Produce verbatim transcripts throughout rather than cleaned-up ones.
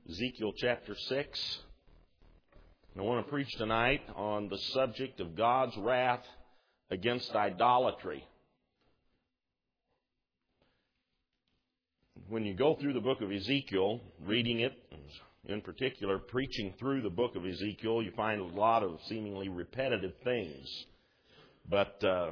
Ezekiel chapter six. And I want to preach tonight on the subject of God's wrath against idolatry. When you go through the book of Ezekiel, reading it, in particular preaching through the book of Ezekiel, you find a lot of seemingly repetitive things. But uh,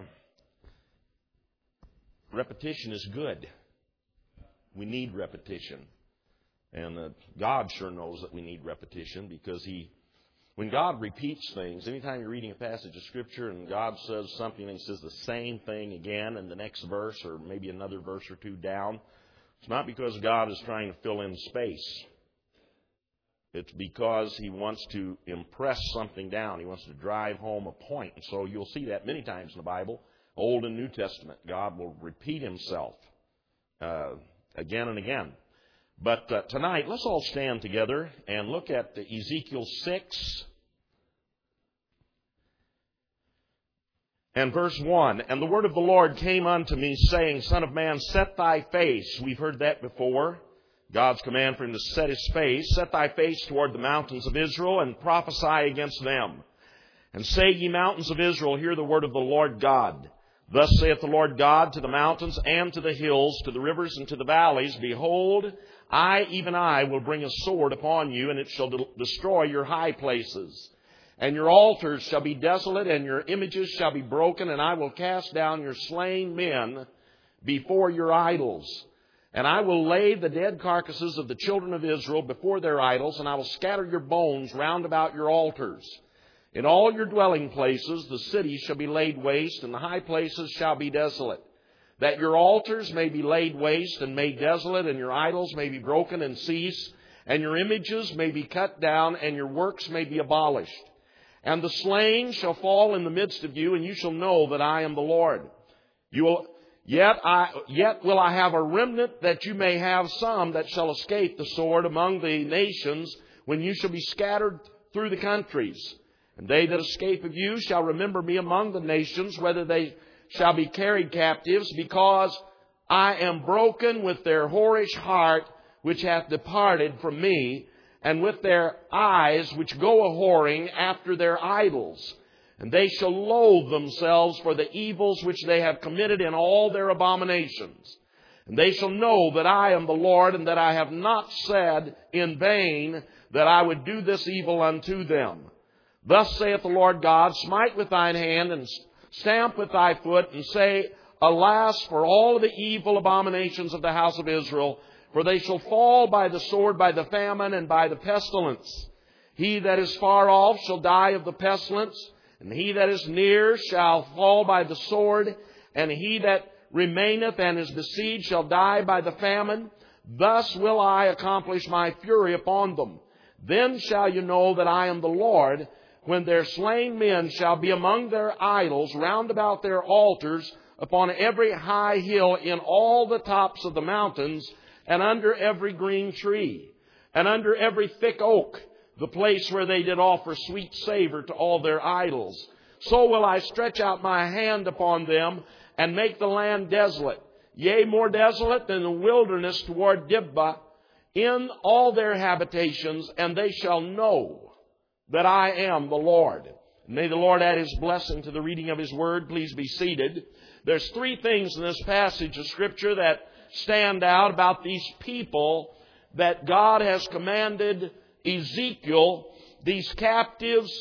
repetition is good. We need repetition. And uh, God sure knows that we need repetition, because He, when God repeats things, anytime you're reading a passage of Scripture and God says something and He says the same thing again in the next verse or maybe another verse or two down, it's not because God is trying to fill in space. It's because He wants to impress something down. He wants to drive home a point. And so you'll see that many times in the Bible, Old and New Testament. God will repeat Himself uh, again and again. But uh, tonight, let's all stand together and look at the Ezekiel six and verse one. And the word of the Lord came unto me, saying, Son of man, set thy face. We've heard that before. God's command for him to set his face. Set thy face toward the mountains of Israel, and prophesy against them. And say, ye mountains of Israel, hear the word of the Lord God. Thus saith the Lord God to the mountains and to the hills, to the rivers and to the valleys, Behold, I, even I, will bring a sword upon you, and it shall de- destroy your high places. And your altars shall be desolate, and your images shall be broken, and I will cast down your slain men before your idols. And I will lay the dead carcasses of the children of Israel before their idols, and I will scatter your bones round about your altars. In all your dwelling places the cities shall be laid waste, and the high places shall be desolate. That your altars may be laid waste and made desolate, and your idols may be broken and cease, and your images may be cut down, and your works may be abolished. And the slain shall fall in the midst of you, and you shall know that I am the Lord. You will, yet I, yet will I have a remnant, that you may have some that shall escape the sword among the nations, when you shall be scattered through the countries. And they that escape of you shall remember me among the nations, whether they shall be carried captives, because I am broken with their whorish heart, which hath departed from me, and with their eyes which go a-whoring after their idols. And they shall loathe themselves for the evils which they have committed in all their abominations. And they shall know that I am the Lord, and that I have not said in vain that I would do this evil unto them. Thus saith the Lord God, Smite with thine hand, and stamp with thy foot, and say, Alas for all the evil abominations of the house of Israel, for they shall fall by the sword, by the famine, and by the pestilence. He that is far off shall die of the pestilence, and he that is near shall fall by the sword, and he that remaineth and is besieged shall die by the famine. Thus will I accomplish my fury upon them. Then shall you know that I am the Lord, when their slain men shall be among their idols round about their altars, upon every high hill, in all the tops of the mountains, and under every green tree, and under every thick oak, the place where they did offer sweet savour to all their idols. So will I stretch out my hand upon them, and make the land desolate, yea, more desolate than the wilderness toward Dibba, in all their habitations, and they shall know that I am the Lord. May the Lord add His blessing to the reading of His Word. Please be seated. There's three things in this passage of Scripture that stand out about these people that God has commanded Ezekiel, these captives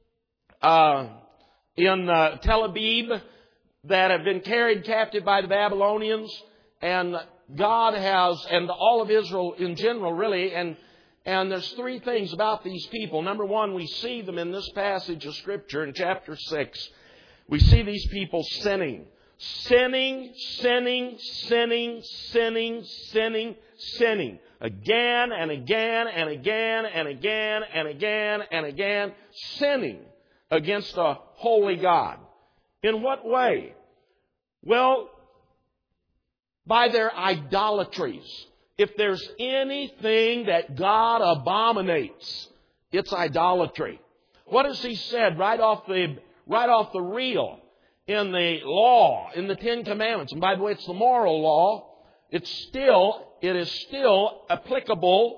uh, in uh, Tel Aviv that have been carried captive by the Babylonians, and God has, and all of Israel in general, really, and And there's three things about these people. Number one, we see them in this passage of Scripture in chapter six. We see these people sinning. Sinning, sinning, sinning, sinning, sinning, sinning. Again and again and again and again and again and again. Sinning against a holy God. In what way? Well, by their idolatries. If there's anything that God abominates, it's idolatry. What has He said right off the right off the reel in the law, in the Ten Commandments? And by the way, it's the moral law. It's still, it is still applicable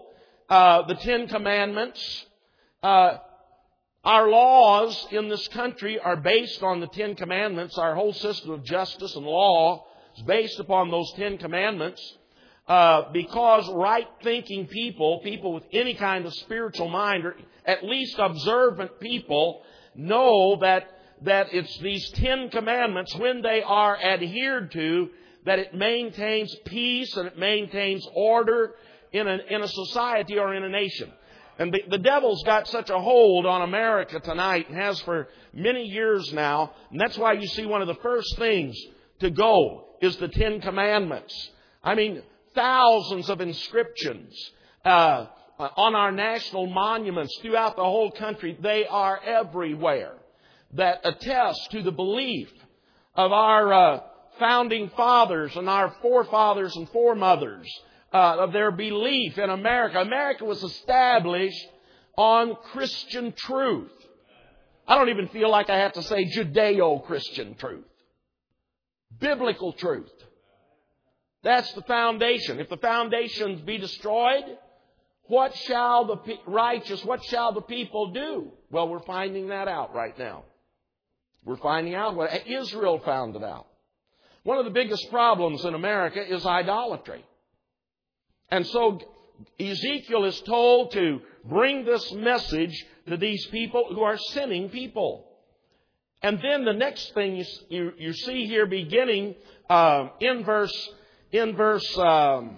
uh, the Ten Commandments. Uh, our laws in this country are based on the Ten Commandments. Our whole system of justice and law is based upon those Ten Commandments. Uh, because right-thinking people, people with any kind of spiritual mind, or at least observant people, know that, that it's these Ten Commandments, when they are adhered to, that it maintains peace and it maintains order in a, in a society or in a nation. And the, the devil's got such a hold on America tonight, and has for many years now, and that's why you see one of the first things to go is the Ten Commandments. I mean, thousands of inscriptions uh, on our national monuments throughout the whole country. They are everywhere, that attest to the belief of our uh, founding fathers and our forefathers and foremothers, uh, of their belief in America. America was established on Christian truth. I don't even feel like I have to say Judeo-Christian truth. Biblical truth. That's the foundation. If the foundations be destroyed, what shall the pe- righteous, what shall the people do? Well, we're finding that out right now. We're finding out what Israel found it out. One of the biggest problems in America is idolatry. And so Ezekiel is told to bring this message to these people who are sinning people. And then the next thing you, you, you see here beginning uh, in verse In verse um,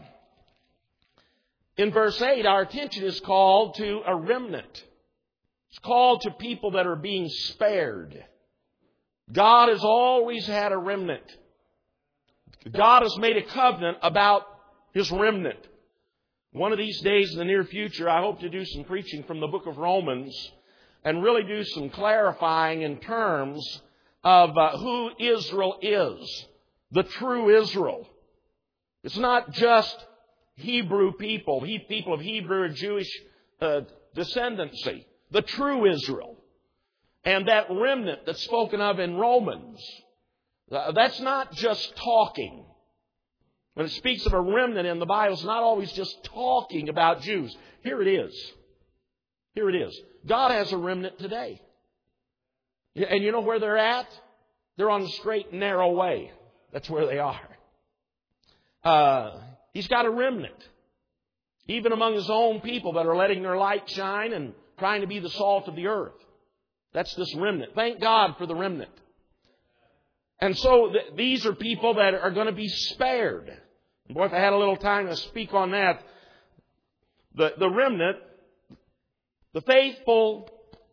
in verse eight, our attention is called to a remnant. It's called to people that are being spared. God has always had a remnant. God has made a covenant about His remnant. One of these days in the near future, I hope to do some preaching from the book of Romans and really do some clarifying in terms of uh, who Israel is, the true Israel. It's not just Hebrew people, he, people of Hebrew and Jewish uh, descendancy. The true Israel. And that remnant that's spoken of in Romans. Uh, that's not just talking. When it speaks of a remnant in the Bible, it's not always just talking about Jews. Here it is. Here it is. God has a remnant today. And you know where they're at? They're on the straight and narrow way. That's where they are. Uh, he's got a remnant. Even among His own people that are letting their light shine and trying to be the salt of the earth. That's this remnant. Thank God for the remnant. And so th- these are people that are going to be spared. Boy, if I had a little time to speak on that. The, the remnant, the faithful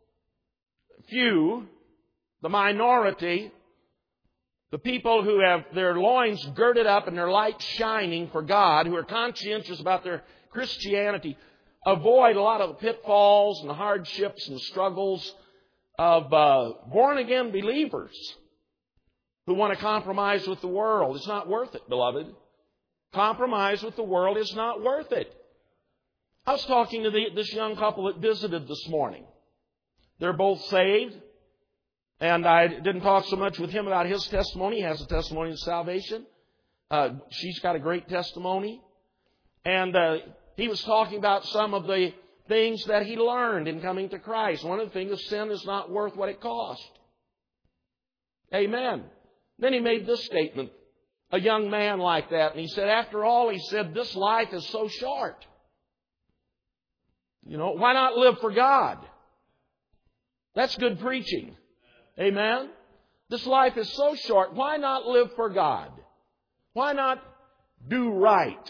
few, the minority, the people who have their loins girded up and their light shining for God, who are conscientious about their Christianity, avoid a lot of the pitfalls and the hardships and struggles of uh, born-again believers who want to compromise with the world. It's not worth it, beloved. Compromise with the world is not worth it. I was talking to the, this young couple that visited this morning. They're both saved. And I didn't talk so much with him about his testimony. He has a testimony of salvation. Uh, she's got a great testimony. And uh, he was talking about some of the things that he learned in coming to Christ. One of the things is sin is not worth what it cost. Amen. Then he made this statement. A young man like that. And he said, after all, he said, this life is so short. You know, why not live for God? That's good preaching. Amen? This life is so short. Why not live for God? Why not do right?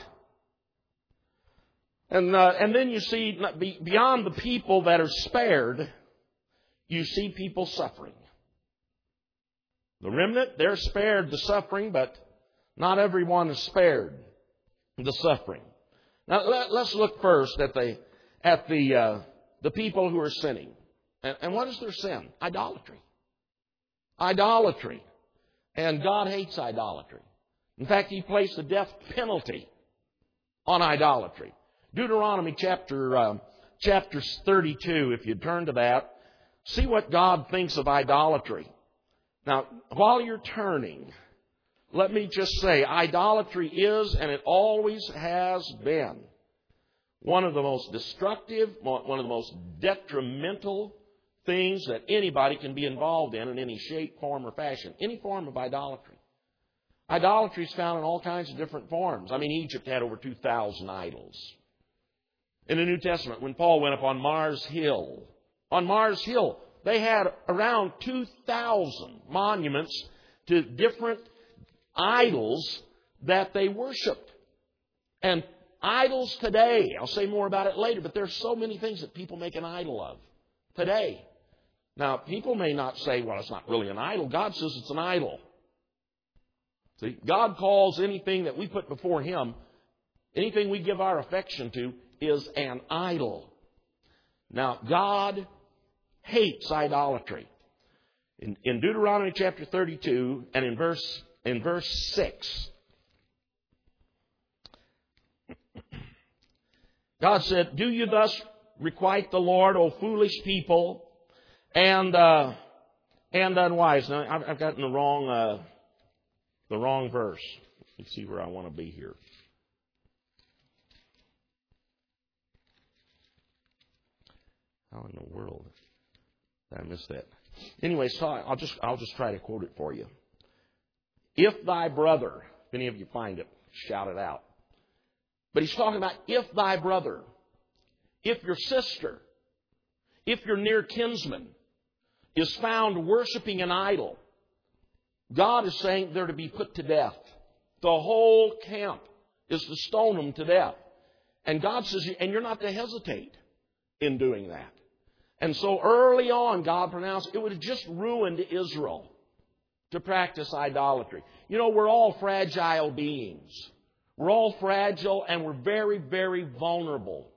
And uh, and then you see, beyond the people that are spared, you see people suffering. The remnant, they're spared the suffering, but not everyone is spared the suffering. Now let, let's look first at the at the uh, the people who are sinning. And, and what is their sin? Idolatry. Idolatry. And God hates idolatry. In fact, He placed a death penalty on idolatry. Deuteronomy chapter uh, chapter thirty-two, if you turn to that, see what God thinks of idolatry. Now, while you're turning, let me just say, idolatry is, and it always has been, one of the most destructive, one of the most detrimental things that anybody can be involved in in any shape, form, or fashion. Any form of idolatry. Idolatry is found in all kinds of different forms. I mean, Egypt had over two thousand idols. In the New Testament, when Paul went up on Mars Hill, on Mars Hill, they had around two thousand monuments to different idols that they worshiped. And idols today, I'll say more about it later, but there's so many things that people make an idol of today. Now, people may not say, well, it's not really an idol. God says it's an idol. See, God calls anything that we put before Him, anything we give our affection to, is an idol. Now, God hates idolatry. In, in Deuteronomy chapter thirty-two and in verse in verse six, God said, "Do you thus requite the Lord, O foolish people, and uh, and unwise?" Now, I've, I've gotten the wrong uh, the wrong verse. Let's see where I want to be here. How in the world did I miss that? Anyway, so I'll just I'll just try to quote it for you. If thy brother, if any of you find it, shout it out. But he's talking about if thy brother, if your sister, if your near kinsman is found worshiping an idol, God is saying they're to be put to death. The whole camp is to stone them to death. And God says, and you're not to hesitate in doing that. And so early on, God pronounced it would have just ruined Israel to practice idolatry. You know, we're all fragile beings. We're all fragile and we're very, very vulnerable.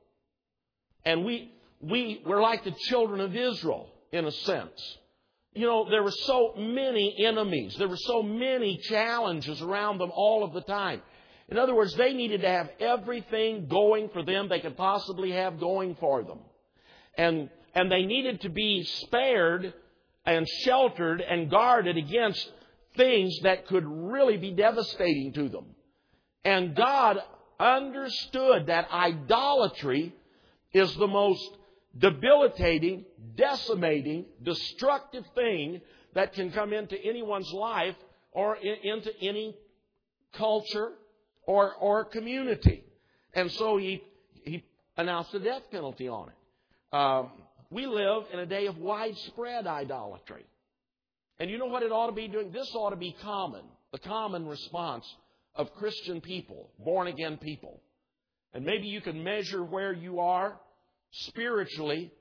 And we, we, we're like the children of Israel in a sense. You know, there were so many enemies. There were so many challenges around them all of the time. In other words, they needed to have everything going for them they could possibly have going for them. And, and they needed to be spared and sheltered and guarded against things that could really be devastating to them. And God understood that idolatry is the most debilitating, decimating, destructive thing that can come into anyone's life or in, into any culture or, or community. And so he, he announced the death penalty on it. Um, we live in a day of widespread idolatry. And you know what it ought to be doing? This ought to be common, the common response of Christian people, born-again people. And maybe you can measure where you are spiritually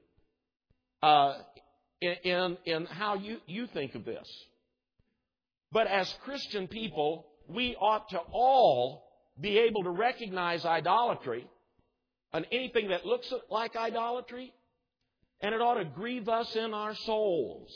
uh, in, in, in how you, you think of this. But as Christian people, we ought to all be able to recognize idolatry and anything that looks like idolatry, and it ought to grieve us in our souls.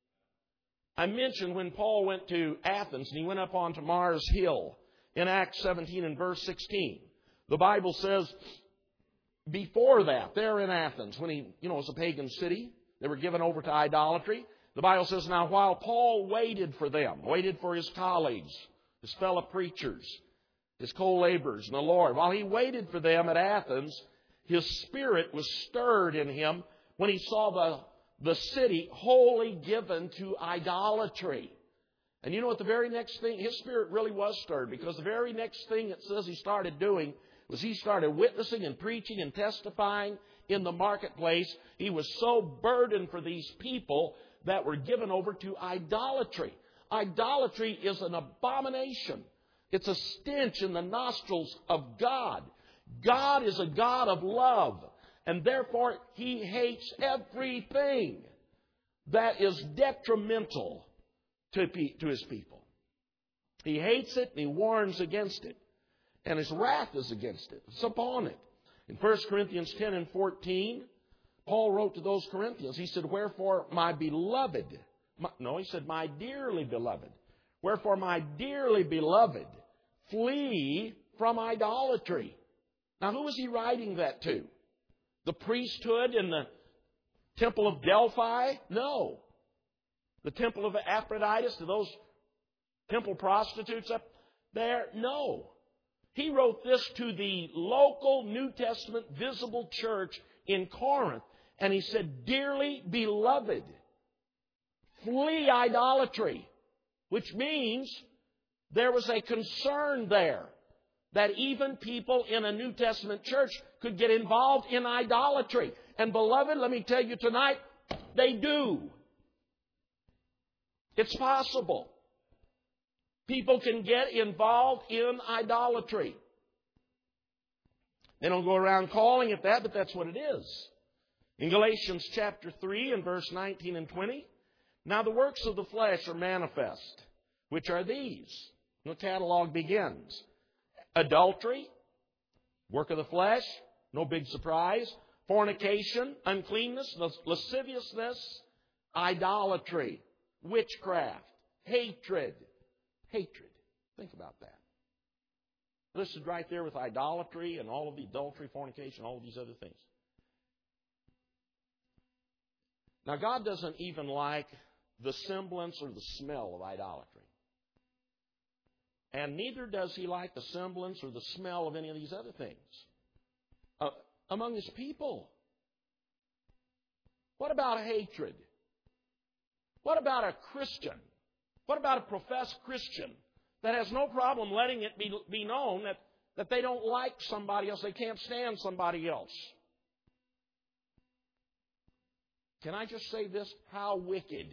I mentioned when Paul went to Athens and he went up onto Mars Hill in Acts seventeen and verse sixteen. The Bible says before that, there in Athens, when he, you know, it was a pagan city, they were given over to idolatry. The Bible says, now while Paul waited for them, waited for his colleagues, his fellow preachers, his co-laborers in the Lord, while he waited for them at Athens, his spirit was stirred in him when he saw the, the city wholly given to idolatry. And you know what the very next thing, his spirit really was stirred, because the very next thing it says he started doing was he started witnessing and preaching and testifying in the marketplace. He was so burdened for these people that were given over to idolatry. Idolatry is an abomination. It's a stench in the nostrils of God. God is a God of love, and therefore He hates everything that is detrimental to, to His people. He hates it and He warns against it. And His wrath is against it. It's upon it. In First Corinthians ten and fourteen, Paul wrote to those Corinthians. He said, wherefore my beloved, my, no, he said, my dearly beloved. Wherefore my dearly beloved, flee from idolatry. Now who was he writing that to? The priesthood in the temple of Delphi? No. The temple of Aphrodite, to those temple prostitutes up there? No. He wrote this to the local New Testament visible church in Corinth. And he said, "Dearly beloved, flee idolatry." Which means there was a concern there that even people in a New Testament church could get involved in idolatry. And beloved, let me tell you tonight, they do. It's possible. People can get involved in idolatry. They don't go around calling it that, but that's what it is. In Galatians chapter three and verse nineteen and twenty, "Now the works of the flesh are manifest, which are these." The catalog begins. Adultery, work of the flesh, no big surprise. Fornication, uncleanness, lasciviousness, idolatry, witchcraft, hatred. Hatred. Think about that. Listed right there with idolatry and all of the adultery, fornication, all of these other things. Now, God doesn't even like the semblance or the smell of idolatry. And neither does He like the semblance or the smell of any of these other things uh, among His people. What about hatred? What about a Christian? What about a professed Christian that has no problem letting it be, be known that, that they don't like somebody else, they can't stand somebody else? Can I just say this? How wicked.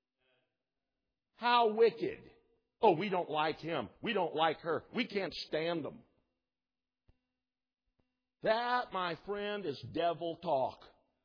How wicked. Oh, we don't like him. We don't like her. We can't stand them. That, my friend, is devil talk.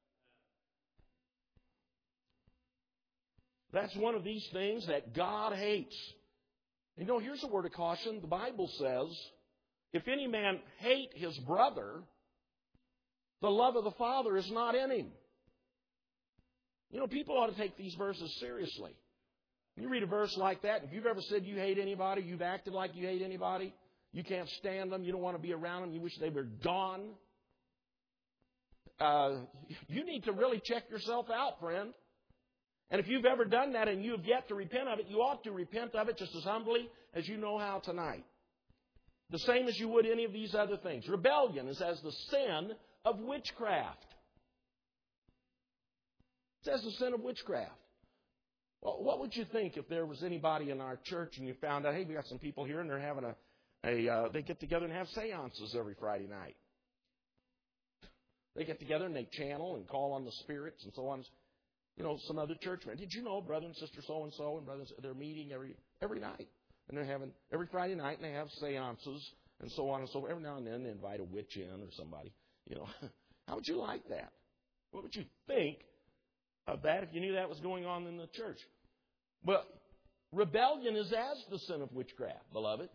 That's one of these things that God hates. You know, here's a word of caution. The Bible says, if any man hate his brother, the love of the Father is not in him. You know, people ought to take these verses seriously. You read a verse like that, if you've ever said you hate anybody, you've acted like you hate anybody, you can't stand them, you don't want to be around them, you wish they were gone, uh, you need to really check yourself out, friend. And if you've ever done that and you have yet to repent of it, you ought to repent of it just as humbly as you know how tonight. The same as you would any of these other things. Rebellion is as the sin of witchcraft. It's as the sin of witchcraft. Well, what would you think if there was anybody in our church and you found out, hey, we got some people here and they're having a, a uh, they get together and have seances every Friday night. They get together and they channel and call on the spirits and so on. You know, some other churchmen. Did you know brother and sister so-and-so and brothers, they're meeting every every night. And they're having, every Friday night, and they have seances and so on and so forth. Every now and then they invite a witch in or somebody. You know, how would you like that? What would you think of that if you knew that was going on in the church? Well, rebellion is as the sin of witchcraft, beloved.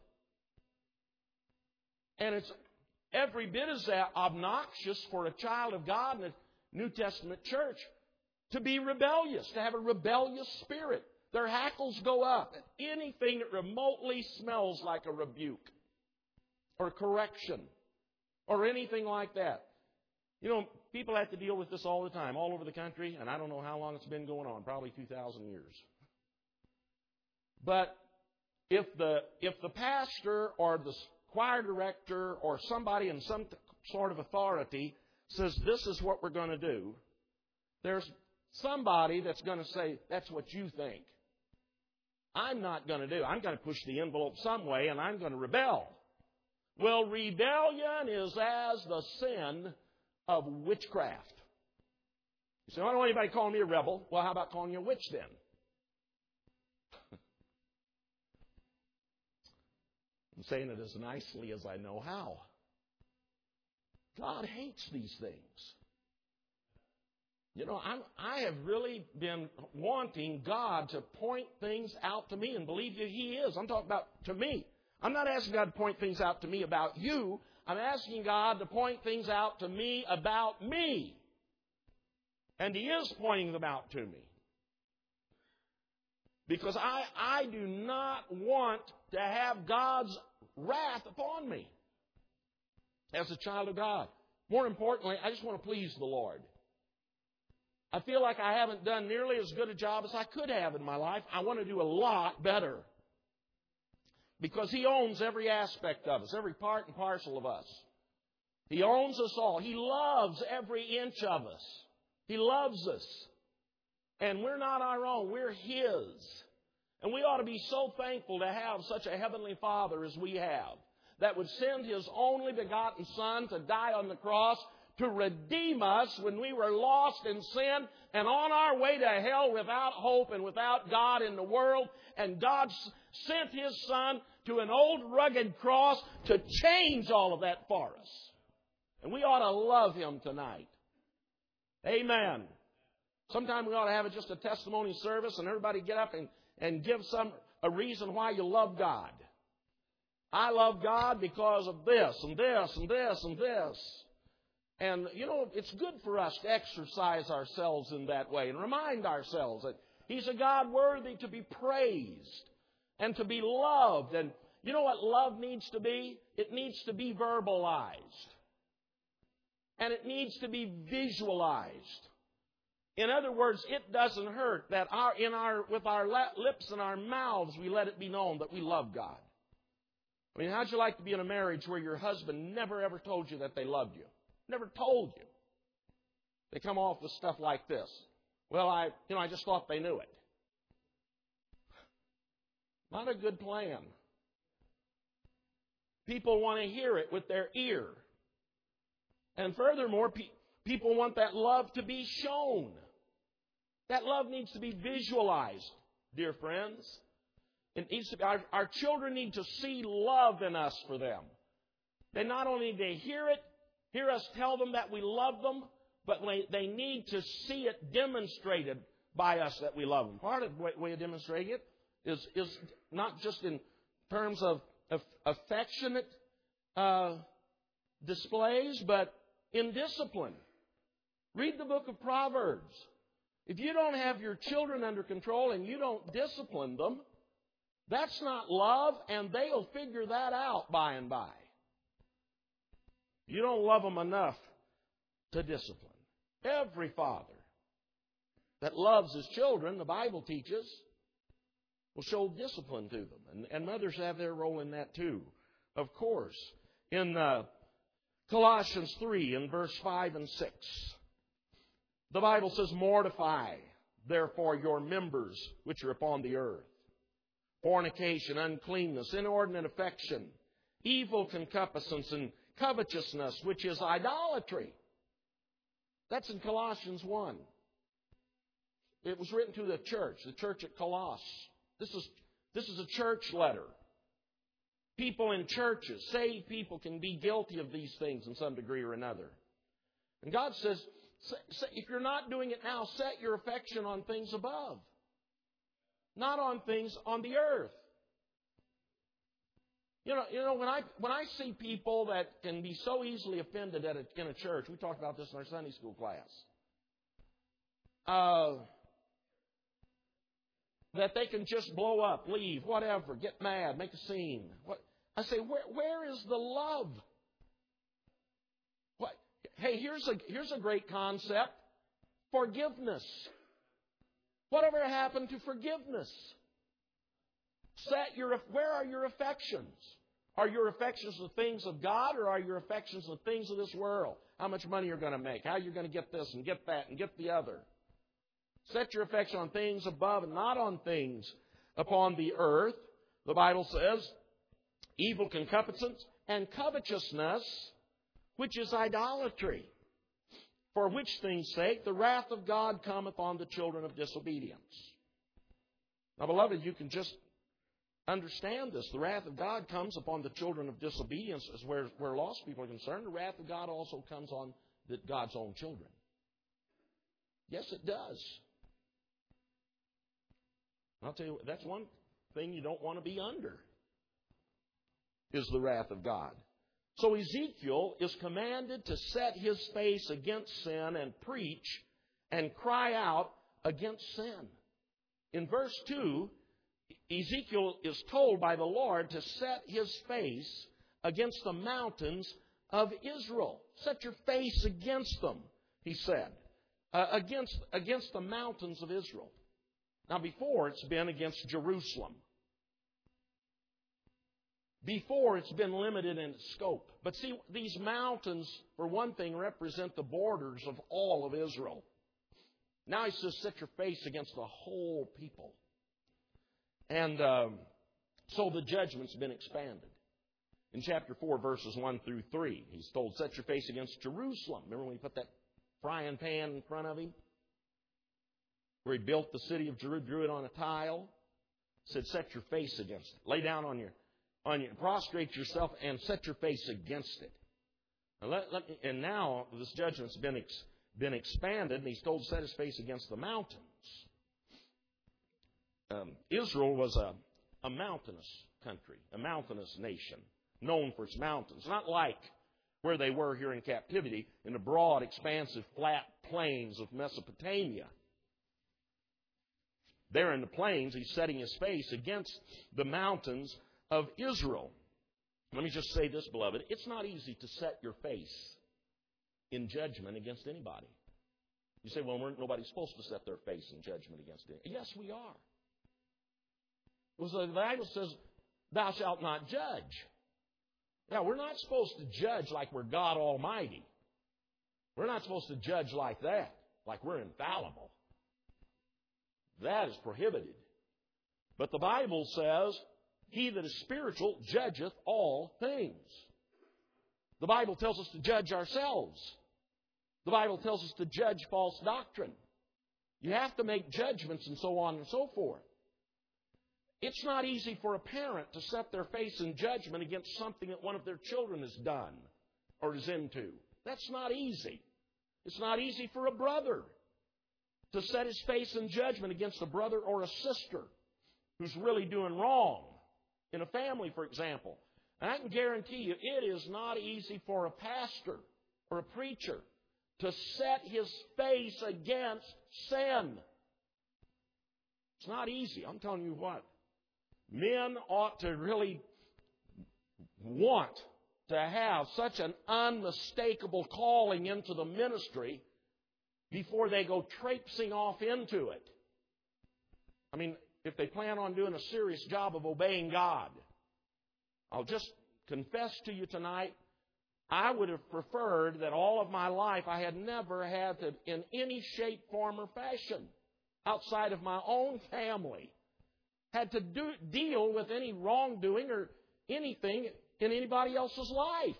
And it's every bit as obnoxious for a child of God in a New Testament church to be rebellious, to have a rebellious spirit. Their hackles go up at anything that remotely smells like a rebuke or correction or anything like that. You know, people have to deal with this all the time, all over the country, and I don't know how long it's been going on, probably two thousand years. But if the if the pastor or the choir director or somebody in some sort of authority says this is what we're going to do, there's somebody that's going to say, that's what you think. I'm not going to do. I'm going to push the envelope some way, and I'm going to rebel. Well, rebellion is as the sin of witchcraft. You say, I don't want anybody calling me a rebel. Well, how about calling you a witch then? I'm saying it as nicely as I know how. God hates these things. You know, I'm, I have really been wanting God to point things out to me, and believe you, He is. I'm talking about to me. I'm not asking God to point things out to me about you. I'm asking God to point things out to me about me. And He is pointing them out to me. Because I, I do not want to have God's wrath upon me as a child of God. More importantly, I just want to please the Lord. I feel like I haven't done nearly as good a job as I could have in my life. I want to do a lot better. Because He owns every aspect of us, every part and parcel of us. He owns us all. He loves every inch of us. He loves us. And we're not our own. We're His. And we ought to be so thankful to have such a Heavenly Father as we have, that would send His only begotten Son to die on the cross to redeem us when we were lost in sin and on our way to hell without hope and without God in the world. And God sent His Son to an old rugged cross to change all of that for us. And we ought to love Him tonight. Amen. Sometime we ought to have it just a testimony service and everybody get up and, and give some a reason why you love God. I love God because of this and this and this and this. And, you know, it's good for us to exercise ourselves in that way and remind ourselves that He's a God worthy to be praised and to be loved. And you know what love needs to be? It needs to be verbalized. And it needs to be visualized. In other words, it doesn't hurt that our, in our, with our lips and our mouths we let it be known that we love God. I mean, how'd you like to be in a marriage where your husband never ever told you that they loved you? Never told you. They come off with stuff like this. Well, I, you know, I just thought they knew it. Not a good plan. People want to hear it with their ear. And furthermore, pe- people want that love to be shown. That love needs to be visualized, dear friends. It needs to be, our, our children need to see love in us for them. They not only need to hear it, hear us tell them that we love them, but they, they need to see it demonstrated by us that we love them. Part of the way of demonstrating it is, is not just in terms of, of affectionate uh, displays, but in discipline. Read the book of Proverbs. If you don't have your children under control and you don't discipline them, that's not love, and they'll figure that out by and by. You don't love them enough to discipline. Every father that loves his children, the Bible teaches, will show discipline to them. And, and mothers have their role in that too, of course. In uh, Colossians three, in verse five and six, the Bible says, "Mortify, therefore, your members which are upon the earth. Fornication, uncleanness, inordinate affection, evil concupiscence, and covetousness, which is idolatry." That's in Colossians one. It was written to the church, the church at Colossus. This is, this is a church letter. People in churches, saved people, can be guilty of these things in some degree or another. And God says, if you're not doing it now, set your affection on things above, not on things on the earth. You know, you know when I when I see people that can be so easily offended at a, in a church, we talked about this in our Sunday school class, uh, that they can just blow up, leave, whatever, get mad, make a scene. What I say, where where is the love? What? Hey, here's a here's a great concept: forgiveness. Whatever happened to forgiveness? Set your where are your affections? Are your affections the things of God, or are your affections the things of this world? How much money you're going to make, how you're going to get this and get that and get the other. Set your affection on things above and not on things upon the earth. The Bible says, evil concupiscence and covetousness, which is idolatry. For which things' sake the wrath of God cometh on the children of disobedience. Now, beloved, you can just understand this. The wrath of God comes upon the children of disobedience as where, where lost people are concerned. The wrath of God also comes on the, God's own children. Yes, it does. I'll tell you, that's one thing you don't want to be under, is the wrath of God. So Ezekiel is commanded to set his face against sin and preach and cry out against sin. In verse two, Ezekiel is told by the Lord to set his face against the mountains of Israel. Set your face against them, he said, uh, against, against the mountains of Israel. Now, before, it's been against Jerusalem. Before, it's been limited in its scope. But see, these mountains, for one thing, represent the borders of all of Israel. Now he says, set your face against the whole people. And um, so the judgment's been expanded. In chapter four, verses one through three, he's told, set your face against Jerusalem. Remember when he put that frying pan in front of him? Where he built the city of Jerusalem, drew it on a tile. Said, set your face against it. Lay down on your, on your, prostrate yourself and set your face against it. And, let, let, and now this judgment's been ex, been expanded, and he's told to set his face against the mountains. Um, Israel was a, a mountainous country, a mountainous nation, known for its mountains. Not like where they were here in captivity, in the broad, expansive, flat plains of Mesopotamia. There in the plains, he's setting his face against the mountains of Israel. Let me just say this, beloved. It's not easy to set your face in judgment against anybody. You say, well, nobody's supposed to set their face in judgment against anybody. Yes, we are. Well, so the Bible says, thou shalt not judge. Now, we're not supposed to judge like we're God Almighty. We're not supposed to judge like that, like we're infallible. That is prohibited. But the Bible says, he that is spiritual judgeth all things. The Bible tells us to judge ourselves. The Bible tells us to judge false doctrine. You have to make judgments and so on and so forth. It's not easy for a parent to set their face in judgment against something that one of their children has done or is into. That's not easy. It's not easy for a brother to set his face in judgment against a brother or a sister who's really doing wrong in a family, for example. And I can guarantee you, it is not easy for a pastor or a preacher to set his face against sin. It's not easy. I'm telling you what. Men ought to really want to have such an unmistakable calling into the ministry before they go traipsing off into it. I mean, if they plan on doing a serious job of obeying God, I'll just confess to you tonight, I would have preferred that all of my life I had never had to, in any shape, form, or fashion, outside of my own family, had to do, deal with any wrongdoing or anything in anybody else's life.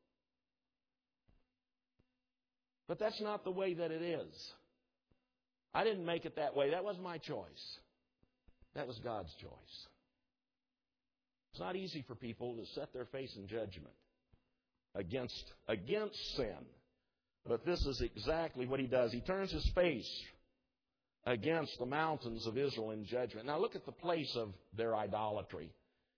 But that's not the way that it is. I didn't make it that way. That was my choice. That was God's choice. It's not easy for people to set their face in judgment against, against sin. But this is exactly what he does. He turns his face against the mountains of Israel in judgment. Now look at the place of their idolatry.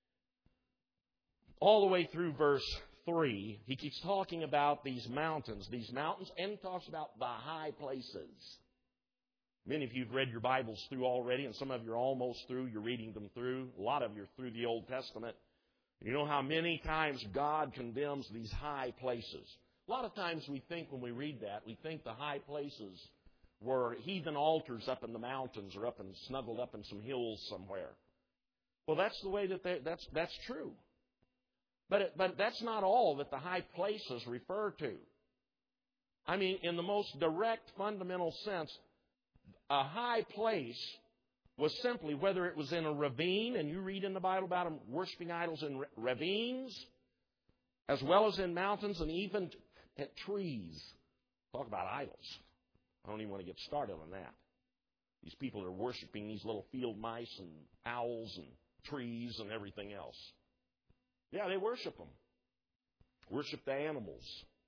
All the way through verse three, he keeps talking about these mountains, these mountains, and he talks about the high places. Many of you have read your Bibles through already, and some of you are almost through. You're reading them through. A lot of you are through the Old Testament. You know how many times God condemns these high places. A lot of times we think when we read that, we think the high places were heathen altars up in the mountains or up and snuggled up in some hills somewhere. Well, that's the way that they, that's that's true. But it, but that's not all that the high places refer to. I mean, in the most direct, fundamental sense, a high place was simply whether it was in a ravine, and you read in the Bible about them worshiping idols in ravines, as well as in mountains and even at trees. Talk about idols. I don't even want to get started on that. These people are worshiping these little field mice and owls and trees and everything else. Yeah, they worship them. Worship the animals.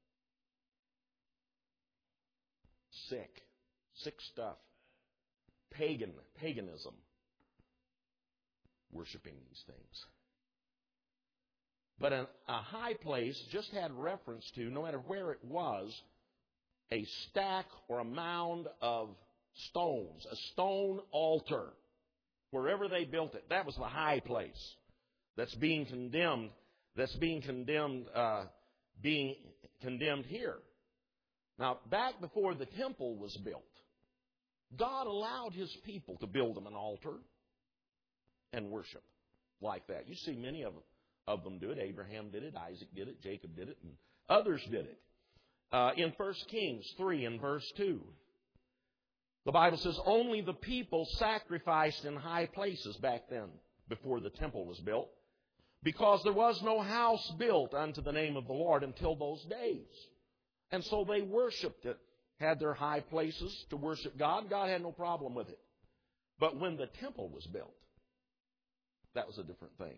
Sick. Sick stuff. Pagan. Paganism. Worshiping these things. But a, a high place just had reference to, no matter where it was, a stack or a mound of stones. A stone altar. Wherever they built it. That was the high place. That's being condemned, that's being condemned, uh, being condemned here. Now, back before the temple was built, God allowed His people to build them an altar and worship like that. You see many of of them do it. Abraham did it, Isaac did it, Jacob did it, and others did it. Uh, in First Kings three and verse two, the Bible says, only the people sacrificed in high places back then, before the temple was built, because there was no house built unto the name of the Lord until those days. And so they worshipped it, had their high places to worship God. God had no problem with it. But when the temple was built, that was a different thing.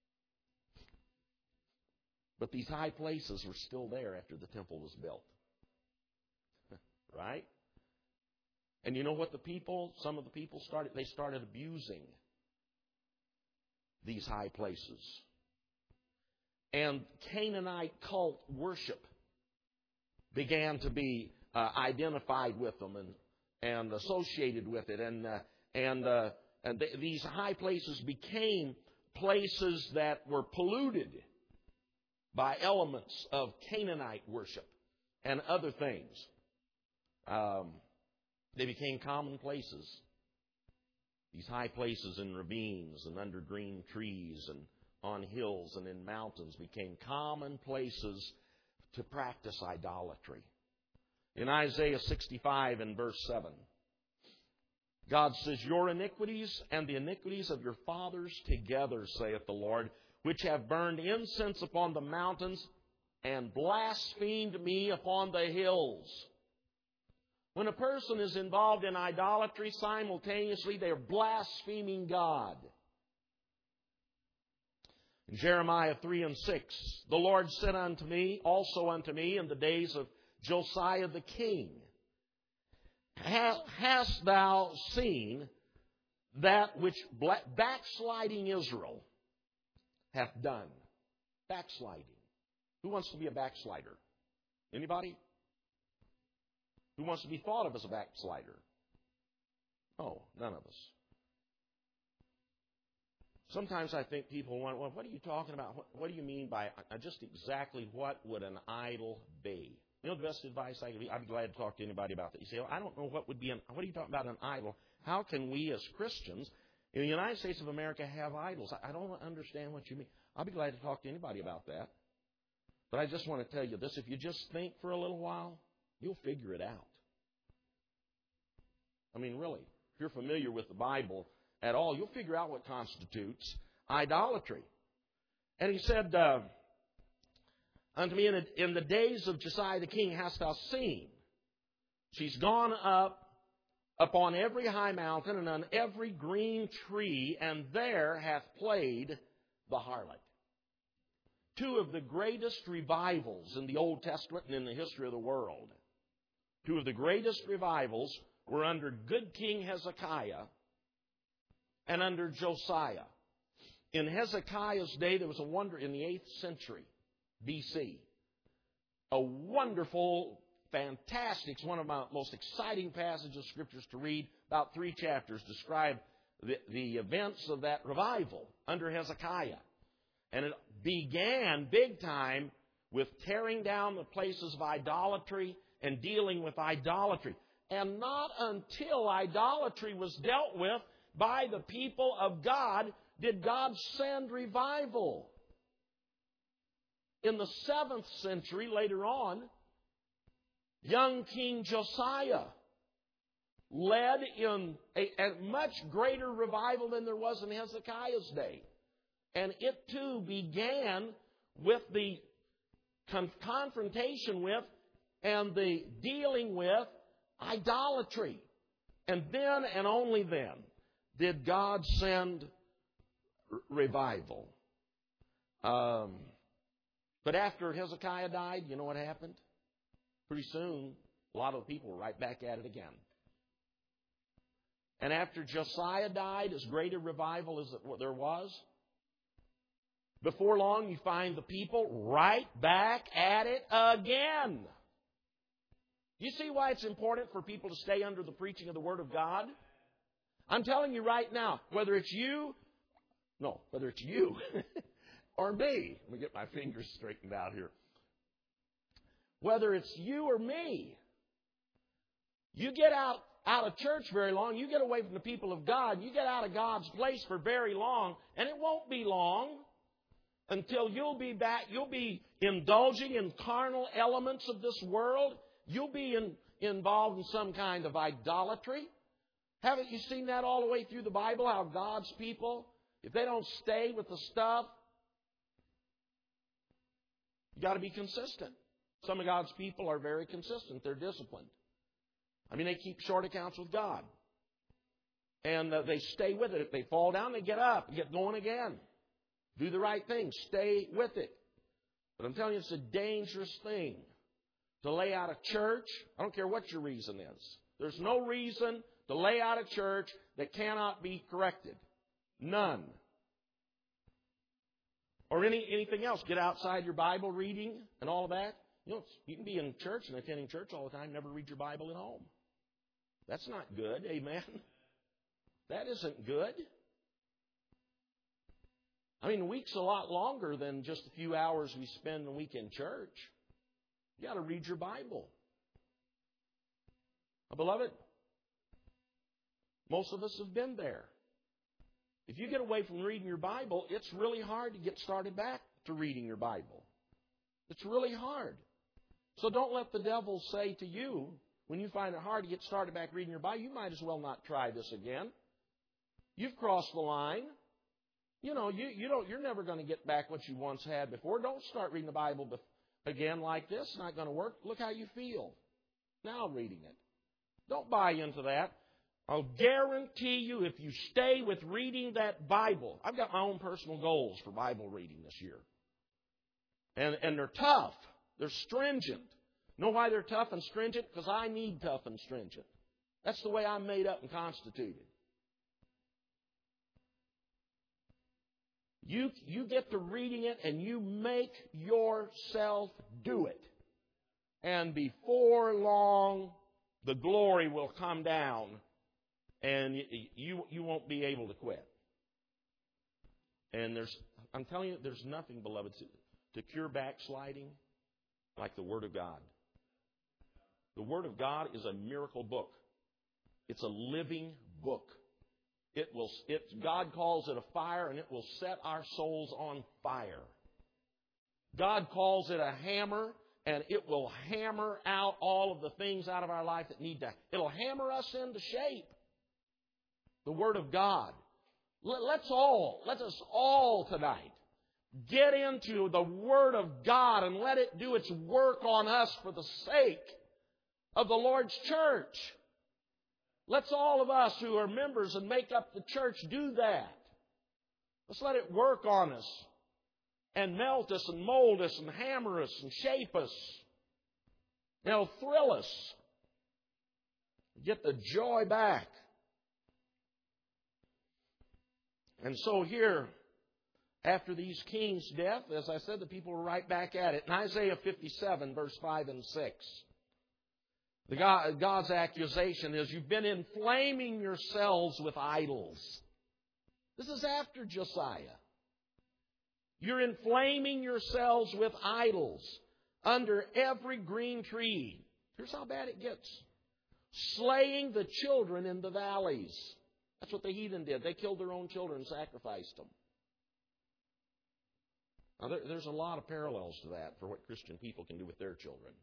But these high places were still there after the temple was built. Right? And you know what the people, some of the people started, they started abusing these high places. And Canaanite cult worship began to be uh, identified with them and, and associated with it. And, uh, and, uh, and th- these high places became places that were polluted by elements of Canaanite worship and other things. Um, they became common places. These high places in ravines and under green trees and on hills and in mountains became common places to practice idolatry. In Isaiah sixty-five and verse seven, God says, your iniquities and the iniquities of your fathers together, saith the Lord, which have burned incense upon the mountains and blasphemed me upon the hills. When a person is involved in idolatry, simultaneously they are blaspheming God. In Jeremiah three and six, the Lord said unto me, also unto me, in the days of Josiah the king, hast thou seen that which backsliding Israel hath done? Backsliding. Who wants to be a backslider? Anybody? Who wants to be thought of as a backslider? Oh, none of us. Sometimes I think people want, well, what are you talking about? What, what do you mean by uh, just exactly what would an idol be? You know the best advice I could be? I'd be glad to talk to anybody about that. You say, well, I don't know what would be an, what are you talking about an idol? How can we as Christians in the United States of America have idols? I, I don't understand what you mean. I'll be glad to talk to anybody about that. But I just want to tell you this. If you just think for a little while, you'll figure it out. I mean, really, if you're familiar with the Bible at all, you'll figure out what constitutes idolatry. And he said, uh, unto me, in, a, in the days of Josiah the king hast thou seen. She's gone up upon every high mountain and on every green tree, and there hath played the harlot. Two of the greatest revivals in the Old Testament and in the history of the world. Two of the greatest revivals were under good King Hezekiah and under Josiah. In Hezekiah's day, there was a wonder in the eighth century B C. A wonderful, fantastic, it's one of my most exciting passages of Scriptures to read. About three chapters describe the, the events of that revival under Hezekiah. And it began big time with tearing down the places of idolatry and dealing with idolatry. And not until idolatry was dealt with by the people of God did God send revival. In the seventh century, later on, young King Josiah led in a, a much greater revival than there was in Hezekiah's day. And it too began with the con- confrontation with and the dealing with idolatry. And then and only then did God send r- revival. Um, but after Hezekiah died, you know what happened? Pretty soon, a lot of the people were right back at it again. And after Josiah died, as great a revival as there was, before long you find the people right back at it again. You see why it's important for people to stay under the preaching of the Word of God? I'm telling you right now, whether it's you, no, whether it's you or me, let me get my fingers straightened out here. Whether it's you or me, you get out, out of church very long, you get away from the people of God, you get out of God's place for very long, and it won't be long until you'll be back, you'll be indulging in carnal elements of this world. You'll be in, involved in some kind of idolatry. Haven't you seen that all the way through the Bible, how God's people, if they don't stay with the stuff, you got to be consistent. Some of God's people are very consistent. They're disciplined. I mean, they keep short accounts with God. And uh, they stay with it. If they fall down, they get up, get going again. Do the right thing. Stay with it. But I'm telling you, it's a dangerous thing to lay out a church. I don't care what your reason is. There's no reason to lay out a church that cannot be corrected. None. Or any anything else. Get outside your Bible reading and all of that. You know, you can be in church and attending church all the time, never read your Bible at home. That's not good. Amen. That isn't good. I mean, the week's a lot longer than just a few hours we spend a week in church. You got to read your Bible. Now, beloved, most of us have been there. If you get away from reading your Bible, it's really hard to get started back to reading your Bible. It's really hard. So don't let the devil say to you, when you find it hard to get started back reading your Bible, you might as well not try this again. You've crossed the line. You know, you, you don't, you're never going to get back what you once had before. Don't start reading the Bible again like this. It's not going to work. Look how you feel now reading it. Don't buy into that. I'll guarantee you if you stay with reading that Bible. I've got my own personal goals for Bible reading this year. And, and they're tough. They're stringent. You know why they're tough and stringent? Because I need tough and stringent. That's the way I'm made up and constituted. You, you get to reading it and you make yourself do it. And before long, the glory will come down and you, you won't be able to quit. And there's, I'm telling you, there's nothing, beloved, to, to cure backsliding like the Word of God. The Word of God is a miracle book. It's a living book. It will, it, God calls it a fire, and it will set our souls on fire. God calls it a hammer, and it will hammer out all of the things out of our life that need to. It'll hammer us into shape. The Word of God. Let, let's all, let us all tonight get into the Word of God and let it do its work on us for the sake of the Lord's church. Let's all of us who are members and make up the church do that. Let's let it work on us and melt us and mold us and hammer us and shape us. It'll thrill us. Get the joy back. And so here, after these kings' death, as I said, the people were right back at it. In Isaiah fifty-seven, verse five and six, the God, God's accusation is, you've been inflaming yourselves with idols. This is after Josiah. You're inflaming yourselves with idols under every green tree. Here's how bad it gets. Slaying the children in the valleys. That's what the heathen did. They killed their own children and sacrificed them. Now, there, there's a lot of parallels to that for what Christian people can do with their children.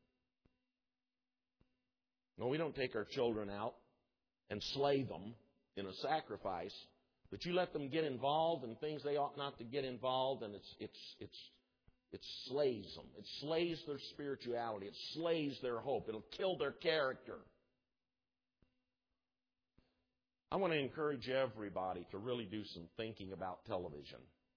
No, we don't take our children out and slay them in a sacrifice, but you let them get involved in things they ought not to get involved, and it's it's it's it slays them. It slays their spirituality. It slays their hope. It'll kill their character. I want to encourage everybody to really do some thinking about television.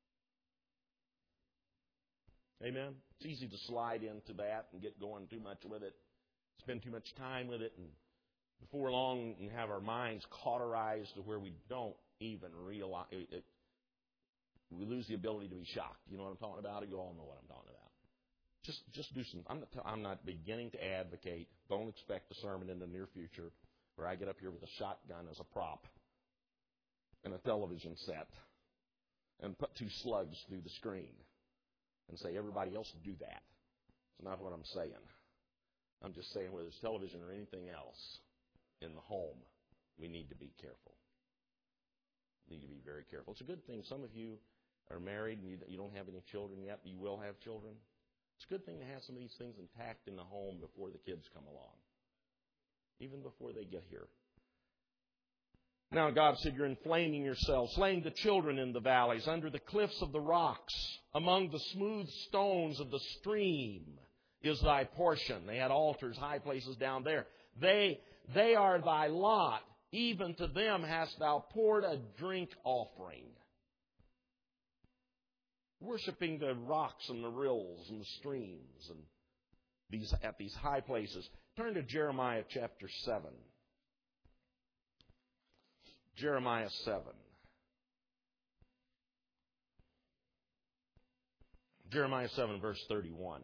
Amen? It's easy to slide into that and get going too much with it. Spend too much time with it, and before long we have our minds cauterized to where we don't even realize it, it, we lose the ability to be shocked. You know what I'm talking about? You all know what I'm talking about. Just just do some. I'm not, I'm not beginning to advocate. Don't expect a sermon in the near future where I get up here with a shotgun as a prop and a television set and put two slugs through the screen and say everybody else do that. It's not what I'm saying. I'm just saying whether it's television or anything else in the home, we need to be careful. We need to be very careful. It's a good thing some of you are married and you, you don't have any children yet, you will have children. It's a good thing to have some of these things intact in the home before the kids come along, even before they get here. Now God said, you're inflaming yourselves, slaying the children in the valleys, under the cliffs of the rocks, among the smooth stones of the stream is thy portion. They had altars, high places down there. They, they are thy lot. Even to them hast thou poured a drink offering. Worshipping the rocks and the rills and the streams and these at these high places. Turn to Jeremiah chapter seven. Jeremiah seven. Jeremiah seven, verse thirty-one.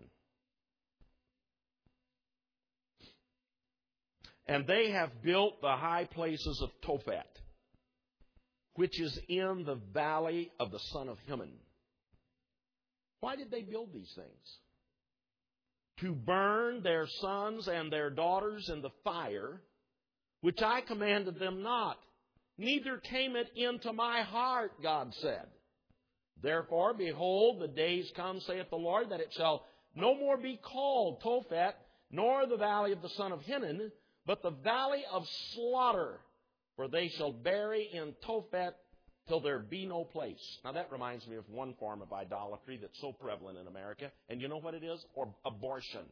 And they have built the high places of Tophet, which is in the valley of the son of Hinnom. Why did they build these things? To burn their sons and their daughters in the fire, which I commanded them not. Neither came it into my heart, God said. Therefore, behold, the days come, saith the Lord, that it shall no more be called Tophet, nor the valley of the son of Hinnom, but the valley of slaughter. For they shall bury in Tophet till there be no place. Now that reminds me of one form of idolatry that's so prevalent in America. And you know what it is? Or abortion.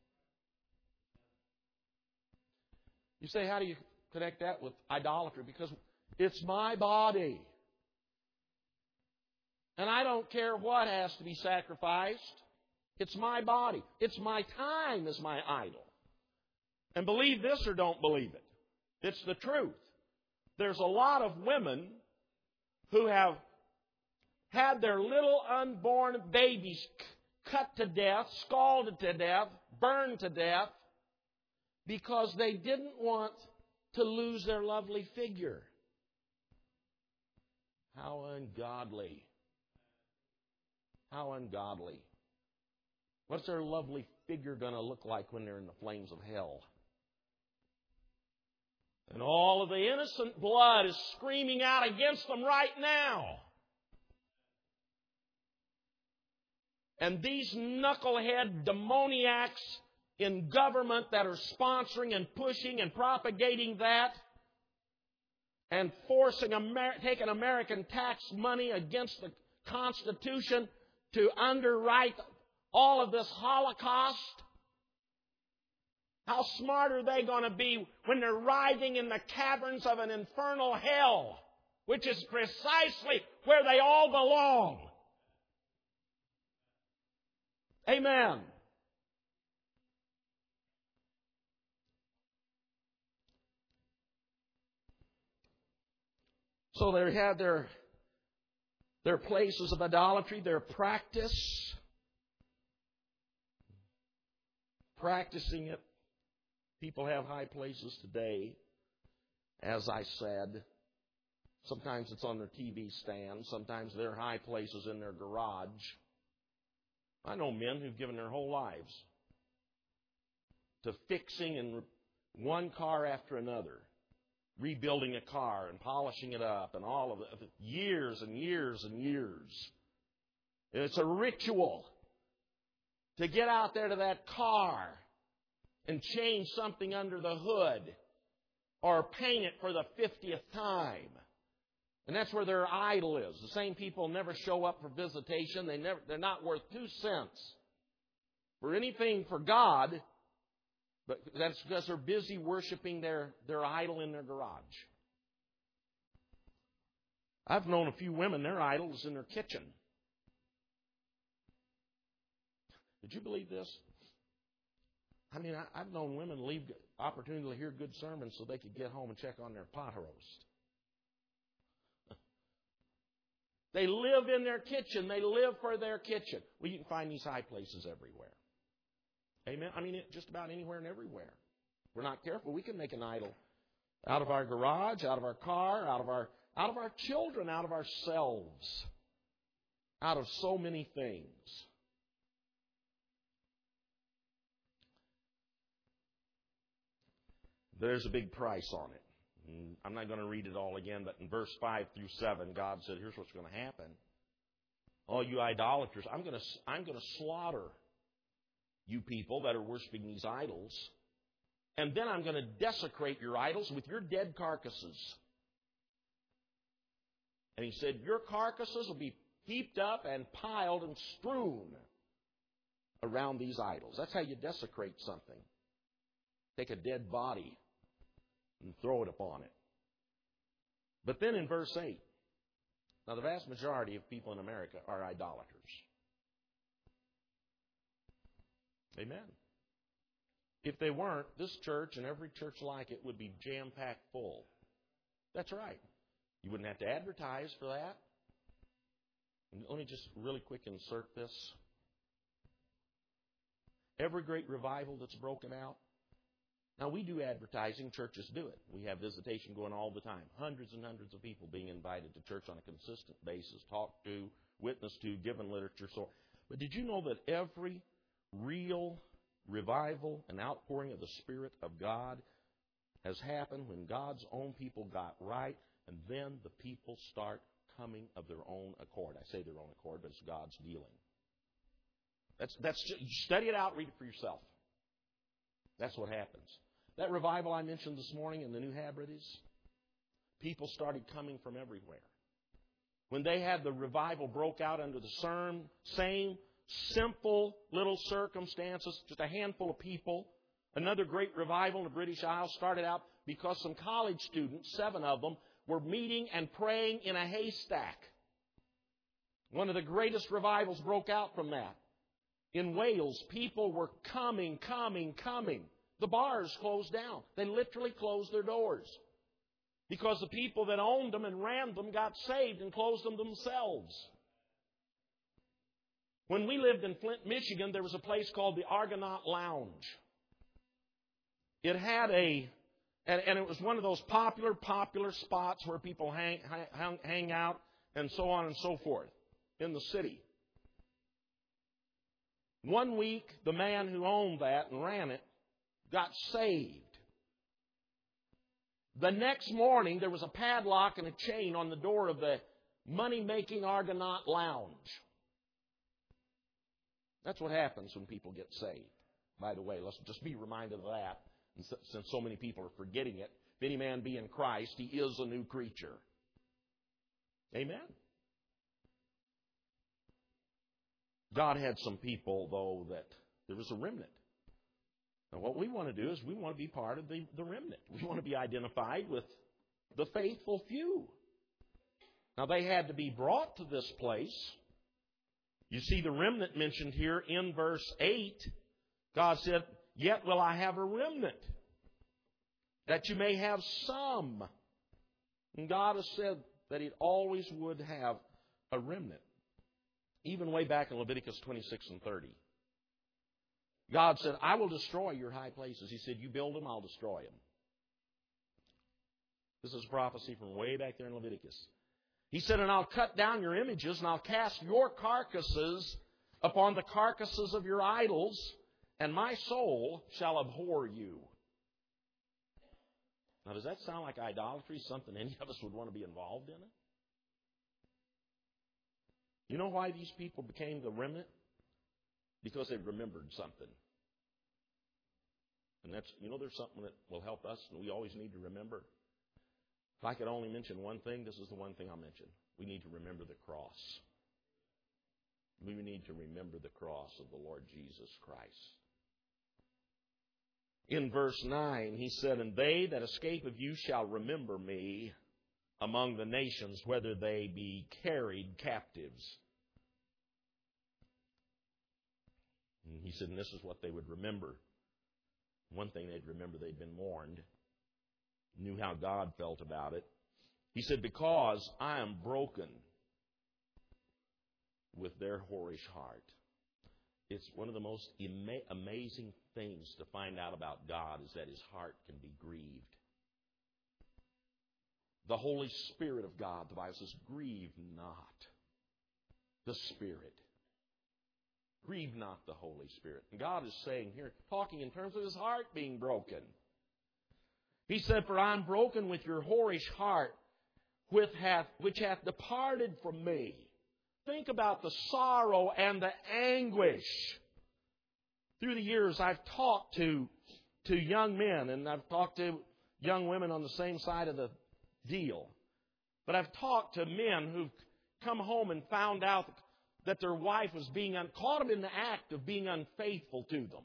You say, how do you connect that with idolatry? Because it's my body. And I don't care what has to be sacrificed. It's my body. It's my time is my idol. And believe this or don't believe it. It's the truth. There's a lot of women who have had their little unborn babies cut to death, scalded to death, burned to death, because they didn't want to lose their lovely figure. How ungodly. How ungodly. What's their lovely figure going to look like when they're in the flames of hell? And all of the innocent blood is screaming out against them right now. And these knucklehead demoniacs in government that are sponsoring and pushing and propagating that and forcing Amer- taking American tax money against the Constitution to underwrite all of this Holocaust. How smart are they going to be when they're writhing in the caverns of an infernal hell, which is precisely where they all belong? Amen. So they had their, their places of idolatry, their practice, practicing it. People have high places today, as I said. Sometimes it's on their T V stand. Sometimes they're high places in their garage. I know men who've given their whole lives to fixing and one car after another, rebuilding a car and polishing it up and all of it, years and years and years. And it's a ritual to get out there to that car and change something under the hood or paint it for the fiftieth time. And that's where their idol is. The same people never show up for visitation. They never, they're not worth two cents for anything for God, but that's because they're busy worshiping their, their idol in their garage. I've known a few women, their idol is in their kitchen. Did you believe this? I mean, I, I've known women leave opportunity to hear good sermons so they could get home and check on their pot roast. They live in their kitchen. They live for their kitchen. Well, you can find these high places everywhere. Amen? I mean, just about anywhere and everywhere. If we're not careful, we can make an idol out of our garage, out of our car, out of our, out of our children, out of ourselves, out of so many things. There's a big price on it. I'm not going to read it all again, but in verse five through seven, God said, here's what's going to happen. all you idolaters, I'm going to, I'm going to slaughter you people that are worshiping these idols. And then I'm going to desecrate your idols with your dead carcasses. And he said, your carcasses will be heaped up and piled and strewn around these idols. That's how you desecrate something. Take a dead body and throw it upon it. But then in verse eight, now the vast majority of people in America are idolaters. Amen. If they weren't, this church and every church like it would be jam-packed full. That's right. You wouldn't have to advertise for that. Let me just really quick insert this. Every great revival that's broken out. Now, we do advertising. Churches do it. We have visitation going all the time. Hundreds and hundreds of people being invited to church on a consistent basis, talked to, witnessed to, given literature. So, but did you know that every real revival and outpouring of the Spirit of God has happened when God's own people got right, and then the people start coming of their own accord? I say their own accord, but it's God's dealing. That's that's just, study it out, read it for yourself. That's what happens. That revival I mentioned this morning in the New Hebrides, people started coming from everywhere. When they had the revival broke out under the same, same simple little circumstances, just a handful of people. Another great revival in the British Isles started out because some college students, seven of them, were meeting and praying in a haystack. One of the greatest revivals broke out from that. In Wales, people were coming, coming, coming. The bars closed down. They literally closed their doors because the people that owned them and ran them got saved and closed them themselves. When we lived in Flint, Michigan, there was a place called the Argonaut Lounge. It had a, and, and it was one of those popular, popular spots where people hang, hang, hang out and so on and so forth in the city. One week, the man who owned that and ran it got saved. The next morning, there was a padlock and a chain on the door of the money-making Argonaut Lounge. That's what happens when people get saved. By the way, let's just be reminded of that. And since so many people are forgetting it, if any man be in Christ, he is a new creature. Amen. God had some people, though, that there was a remnant. And what we want to do is we want to be part of the, the remnant. We want to be identified with the faithful few. Now, they had to be brought to this place. You see the remnant mentioned here in verse eight. God said, yet will I have a remnant, that you may have some. And God has said that He always would have a remnant. Even way back in Leviticus twenty-six and thirty. God said, I will destroy your high places. He said, you build them, I'll destroy them. This is a prophecy from way back there in Leviticus. He said, and I'll cut down your images, and I'll cast your carcasses upon the carcasses of your idols, and my soul shall abhor you. Now, does that sound like idolatry, something any of us would want to be involved in it? You know why these people became the remnant? Because they remembered something. And that's, you know, there's something that will help us, and we always need to remember. If I could only mention one thing, this is the one thing I'll mention. We need to remember the cross. We need to remember the cross of the Lord Jesus Christ. In verse nine, he said, and they that escape of you shall remember me among the nations, whether they be carried captives. And he said, and this is what they would remember. One thing they'd remember, they'd been warned, knew how God felt about it. He said, because I am broken with their whorish heart. It's one of the most ama- amazing things to find out about God is that His heart can be grieved. The Holy Spirit of God, the Bible says, grieve not the Spirit. Grieve not the Holy Spirit. And God is saying here, talking in terms of His heart being broken. He said, for I am broken with your whorish heart, which hath, which hath departed from me. Think about the sorrow and the anguish. Through the years, I've talked to, to young men, and I've talked to young women on the same side of the deal. But I've talked to men who've come home and found out that their wife was being, un- caught them in the act of being unfaithful to them.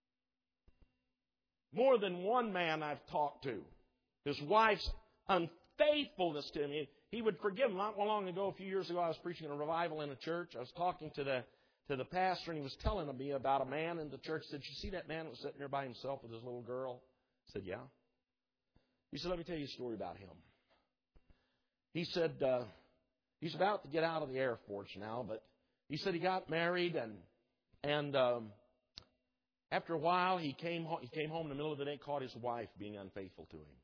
More than one man I've talked to, his wife's unfaithfulness to him, he, he would forgive him. Not long ago, a few years ago, I was preaching a revival in a church. I was talking to the to the pastor, and he was telling me about a man in the church. He said, "You see that man that was sitting there by himself with his little girl?" I said, "Yeah." He said, "Let me tell you a story about him." He said, uh, he's about to get out of the Air Force now, but he said he got married, and and um, after a while, he came ho- he came home in the middle of the day, caught his wife being unfaithful to him.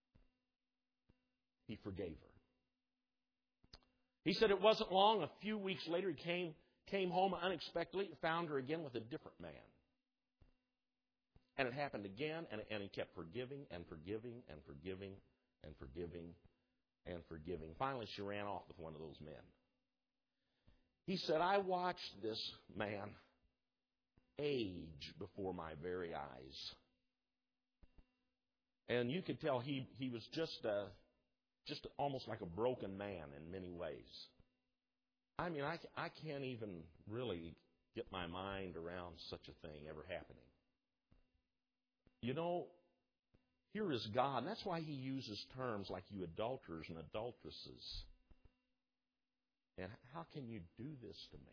He forgave her. He said it wasn't long. A few weeks later, he came came home unexpectedly and found her again with a different man. And it happened again, and, and he kept forgiving and forgiving and forgiving and forgiving and forgiving. Finally, she ran off with one of those men. He said, "I watched this man age before my very eyes. And you could tell he, he was just uh, just almost like a broken man in many ways. I mean, I, I can't even really get my mind around such a thing ever happening. You know, here is God. And that's why He uses terms like you adulterers and adulteresses. And how can you do this to me?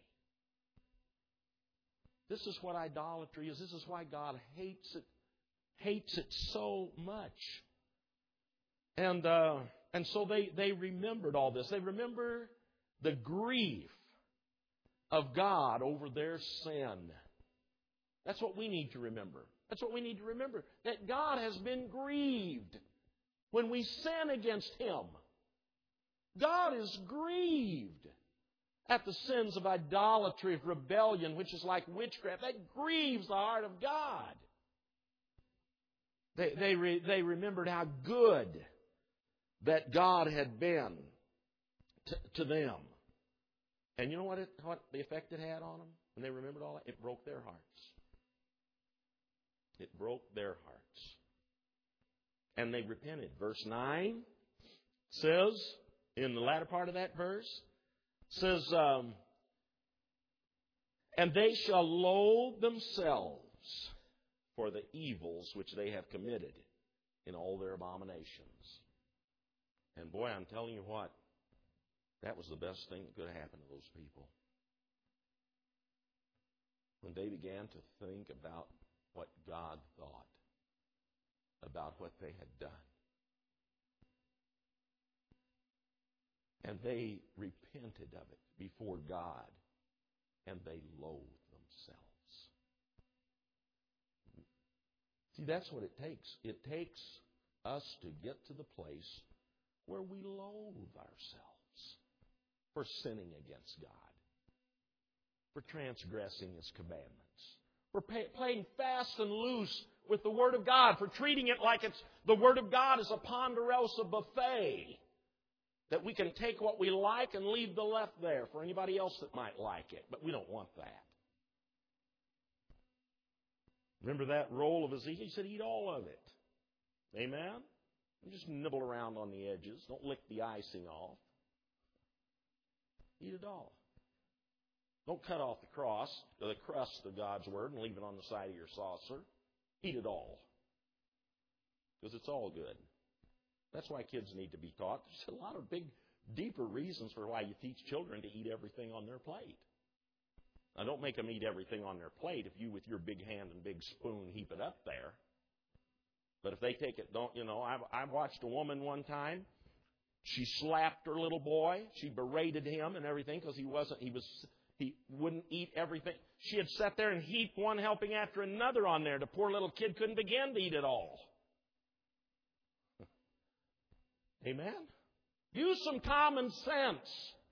This is what idolatry is. This is why God hates it, hates it so much. And uh, and so they, they remembered all this. They remember the grief of God over their sin. That's what we need to remember. That's what we need to remember. That God has been grieved when we sin against Him. God is grieved at the sins of idolatry, of rebellion, which is like witchcraft. That grieves the heart of God. They, they, re, they remembered how good that God had been to, to them. And you know what, it, what the effect it had on them? When they remembered all that? It broke their hearts. It broke their hearts. And they repented. Verse nine says, in the latter part of that verse, says, um, and they shall loathe themselves for the evils which they have committed in all their abominations. And boy, I'm telling you what, that was the best thing that could have happened to those people. When they began to think about what God thought about what they had done. And they repented of it before God, and they loathed themselves. See, that's what it takes. It takes us to get to the place where we loathe ourselves for sinning against God, for transgressing His commandments, for pay, playing fast and loose with the Word of God, for treating it like it's the Word of God is a Ponderosa buffet, that we can take what we like and leave the left there for anybody else that might like it. But we don't want that. Remember that roll of Ezekiel? He said, eat all of it. Amen? And just nibble around on the edges. Don't lick the icing off. Eat it all. Don't cut off the cross, or the crust of God's Word and leave it on the side of your saucer. Eat it all. Because it's all good. That's why kids need to be taught. There's a lot of big, deeper reasons for why you teach children to eat everything on their plate. Now, don't make them eat everything on their plate if you, with your big hand and big spoon, heap it up there. But if they take it, don't, you know, I, I watched a woman one time. She slapped her little boy. She berated him and everything because he wasn't, he was, he wouldn't eat everything. She had sat there and heaped one helping after another on there. The poor little kid couldn't begin to eat it all. Amen? Use some common sense.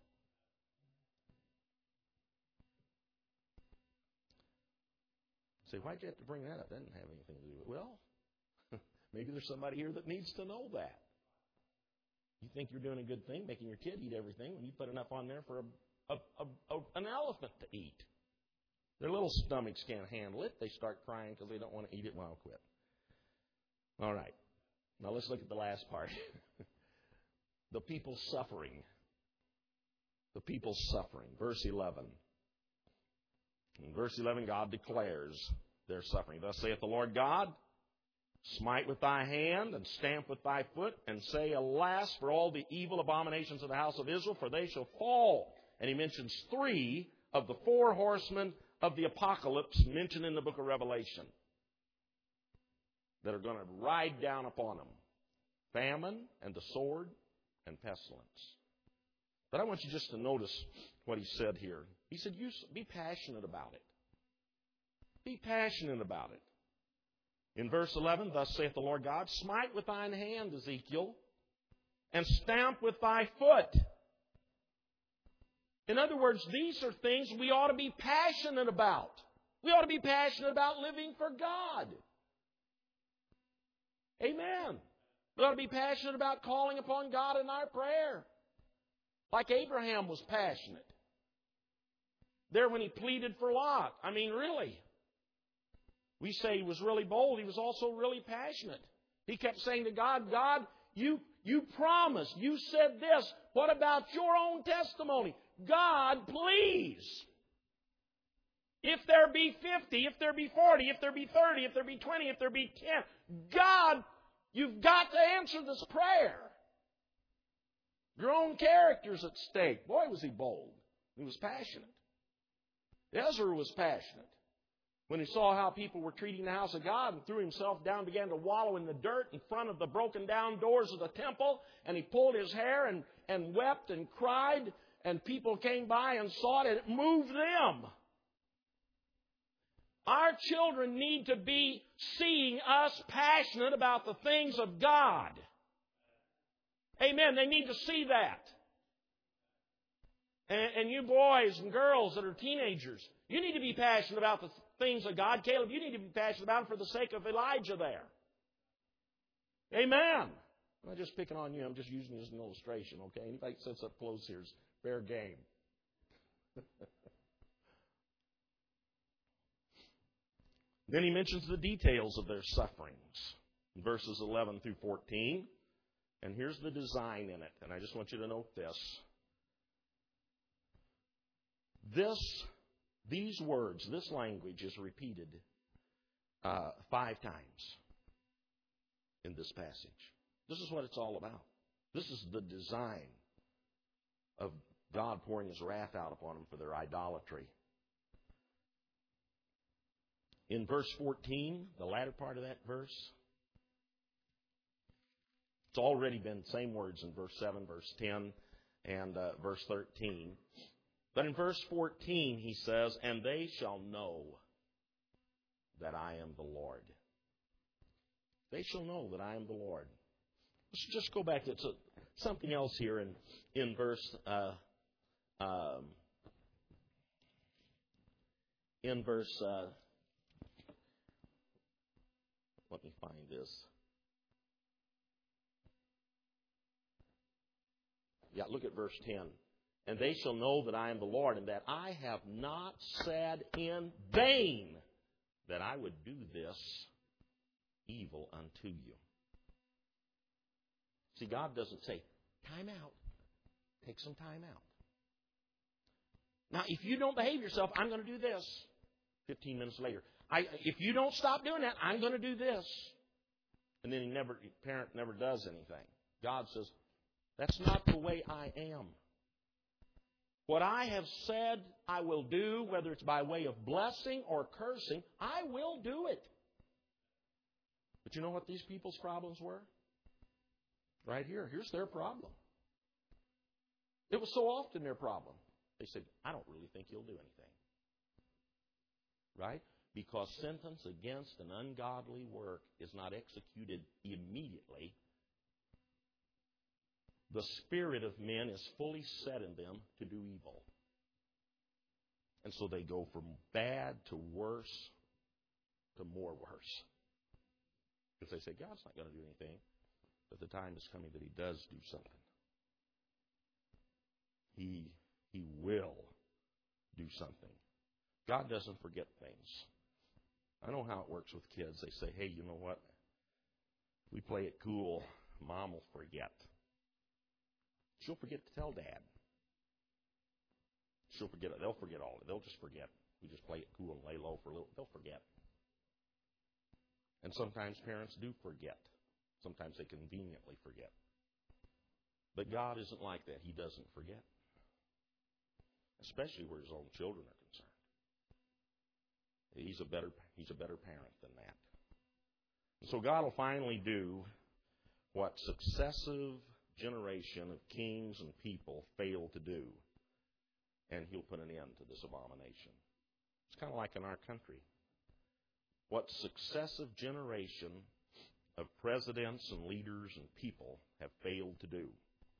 Say, why'd you have to bring that up? That didn't have anything to do with it. Well, maybe there's somebody here that needs to know that. You think you're doing a good thing, making your kid eat everything, when you put enough on there for a a, a, a, an elephant to eat. Their little stomachs can't handle it. They start crying because they don't want to eat it. Well, I'll quit. All right. Now let's look at the last part. The people suffering. The people suffering. Verse eleven. In verse eleven, God declares their suffering. Thus saith the Lord God, smite with thy hand, and stamp with thy foot, and say, alas, for all the evil abominations of the house of Israel, for they shall fall. And he mentions three of the four horsemen of the apocalypse mentioned in the book of Revelation that are going to ride down upon them. Famine, and the sword, and pestilence. But I want you just to notice what he said here. He said, you be passionate about it. Be passionate about it. In verse eleven, thus saith the Lord God, smite with thine hand, Ezekiel, and stamp with thy foot. In other words, these are things we ought to be passionate about. We ought to be passionate about living for God. Amen. We ought to be passionate about calling upon God in our prayer. Like Abraham was passionate. There when he pleaded for Lot. I mean, really. We say he was really bold. He was also really passionate. He kept saying to God, God, you, you promised. You said this. What about your own testimony? God, please. If there be fifty, if there be forty, if there be thirty, if there be twenty, if there be ten, God, you've got to answer this prayer. Your own character's at stake. Boy, was he bold. He was passionate. Ezra was passionate. When he saw how people were treating the house of God and threw himself down, began to wallow in the dirt in front of the broken down doors of the temple, and he pulled his hair and, and wept and cried, and people came by and saw it, and it moved them. Our children need to be seeing us passionate about the things of God. Amen. They need to see that. And, and you boys and girls that are teenagers, you need to be passionate about the things of God. Caleb, you need to be passionate about it for the sake of Elijah there. Amen. I'm not just picking on you. I'm just using it as an illustration, okay? Anybody that sits up close here is fair game. Then he mentions the details of their sufferings. Verses eleven through fourteen. And here's the design in it. And I just want you to note this. This, these words, this language is repeated uh, five times in this passage. This is what it's all about. This is the design of God pouring His wrath out upon them for their idolatry. In verse fourteen, the latter part of that verse, it's already been the same words in verse seven, verse ten, and uh, verse thirteen. But in verse fourteen, he says, and they shall know that I am the Lord. They shall know that I am the Lord. Let's just go back to something else here in, in verse uh, um, in verse uh, let me find this. Yeah, look at verse ten. And they shall know that I am the Lord, and that I have not said in vain that I would do this evil unto you. See, God doesn't say, time out. Take some time out. Now, if you don't behave yourself, I'm going to do this. Fifteen minutes later. I, if you don't stop doing that, I'm going to do this. And then he never, the parent never does anything. God says, that's not the way I am. What I have said I will do, whether it's by way of blessing or cursing, I will do it. But you know what these people's problems were? Right here. Here's their problem. It was so often their problem. They said, I don't really think you'll do anything. Right? Because sentence against an ungodly work is not executed immediately. The spirit of men is fully set in them to do evil. And so they go from bad to worse to more worse. Because they say, God's not going to do anything. But the time is coming that He does do something. He He will do something. God doesn't forget things. I know how it works with kids. They say, hey, you know what? We play it cool. Mom will forget. She'll forget to tell Dad. She'll forget it. They'll forget all of it. They'll just forget. We just play it cool and lay low for a little. They'll forget. And sometimes parents do forget. Sometimes they conveniently forget. But God isn't like that. He doesn't forget. Especially where His own children are concerned. He's a better, he's a better parent than that. And so God will finally do what successive generation of kings and people failed to do. And He'll put an end to this abomination. It's kind of like in our country. What successive generation of presidents and leaders and people have failed to do,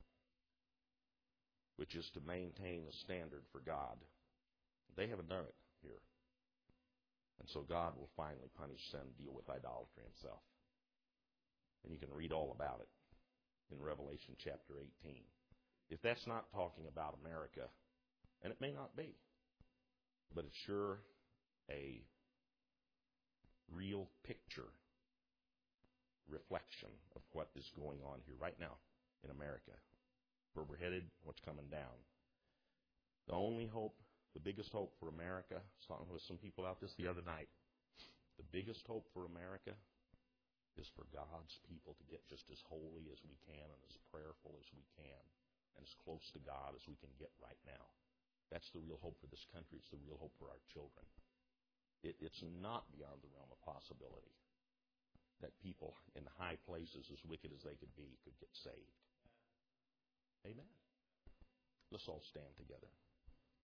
which is to maintain a standard for God. They haven't done it here. And so God will finally punish sin and deal with idolatry Himself. And you can read all about it in Revelation chapter eighteen. If that's not talking about America, and it may not be, but it's sure a real picture, reflection of what is going on here right now in America, where we're headed, what's coming down. The only hope, the biggest hope for America, I was talking with some people out this the other night, the biggest hope for America is for God's people to get just as holy as we can and as prayerful as we can and as close to God as we can get right now. That's the real hope for this country. It's the real hope for our children. It, it's not beyond the realm of possibility that people in high places, as wicked as they could be, could get saved. Amen. Let's all stand together.